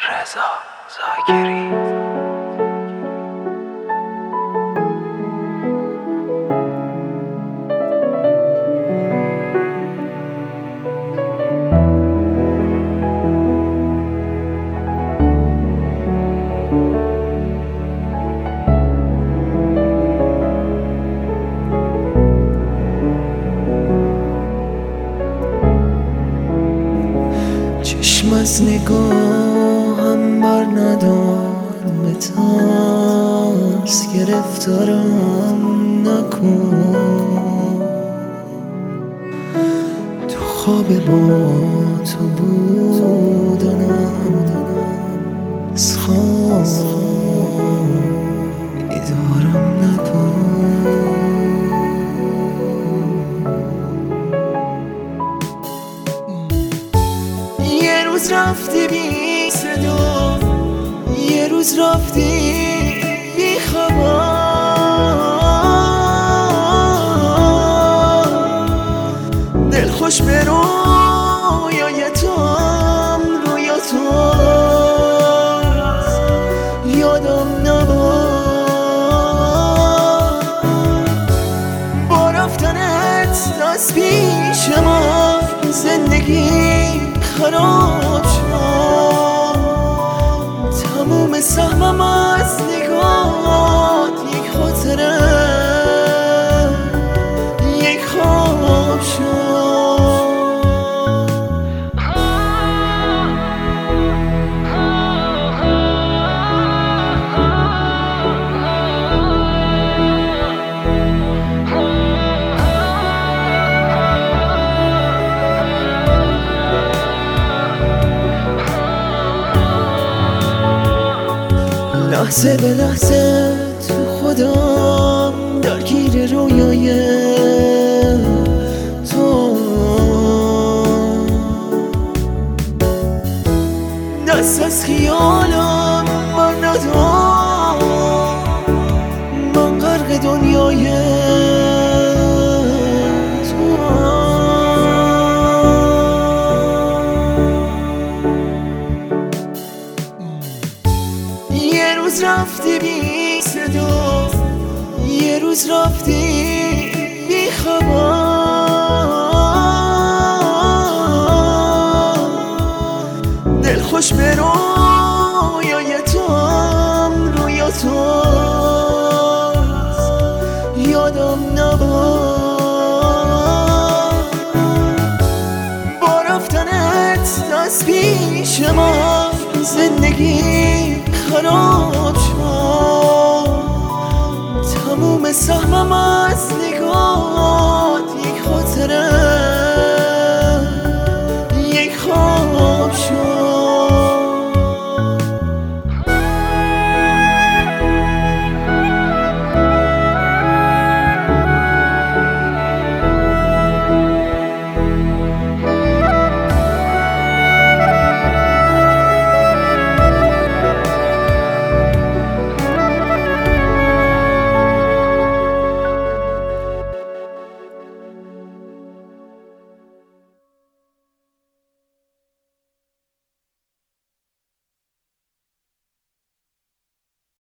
رضا زاکری. چشم از نگاهم بر ندار، به ترس گرفتارم نکن. تو خواب با تو بودنم از خواب بیدارم نکن. یه روز رفتی بی صدا، یه روز رفتی بی خبر. دلخوش به رویای توام، رویا تو یادم نبود. با رفتنت از پیش ما زندگی خراب شد. تموم سهمم از نگات یک خاطره، یک خواب شد. لحظه به لحظه تو خودم درگیر رویای تو. دست از خیالم بر ندار، من غرق دنیای تو. یه روز رفتی بی صدا، یه روز رفتی بی خبر. دلخوش به رویای توام، رویا تو یادم نبود. با رفتنت از پیش ما زندگی خراب شد. تموم سهمم از نگات یک خاطره،